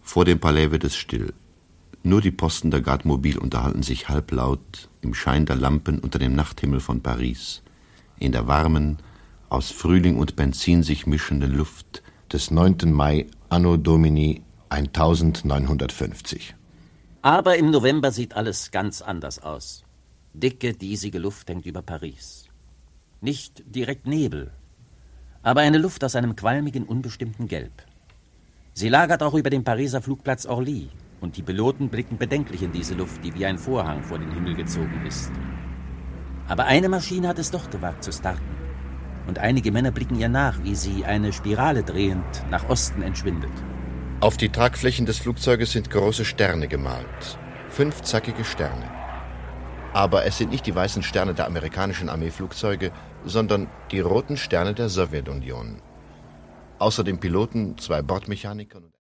Vor dem Palais wird es still. Nur die Posten der Garde Mobile unterhalten sich halblaut im Schein der Lampen unter dem Nachthimmel von Paris, in der warmen, aus Frühling und Benzin sich mischenden Luft des 9. Mai Anno Domini 1950. Aber im November sieht alles ganz anders aus. Dicke, diesige Luft hängt über Paris. Nicht direkt Nebel, aber eine Luft aus einem qualmigen, unbestimmten Gelb. Sie lagert auch über dem Pariser Flugplatz Orly, und die Piloten blicken bedenklich in diese Luft, die wie ein Vorhang vor den Himmel gezogen ist. Aber eine Maschine hat es doch gewagt zu starten. Und einige Männer blicken ihr nach, wie sie, eine Spirale drehend, nach Osten entschwindet. Auf die Tragflächen des Flugzeuges sind große Sterne gemalt. 5 zackige Sterne. Aber es sind nicht die weißen Sterne der amerikanischen Armeeflugzeuge, sondern die roten Sterne der Sowjetunion. Außer dem Piloten 2 Bordmechaniker.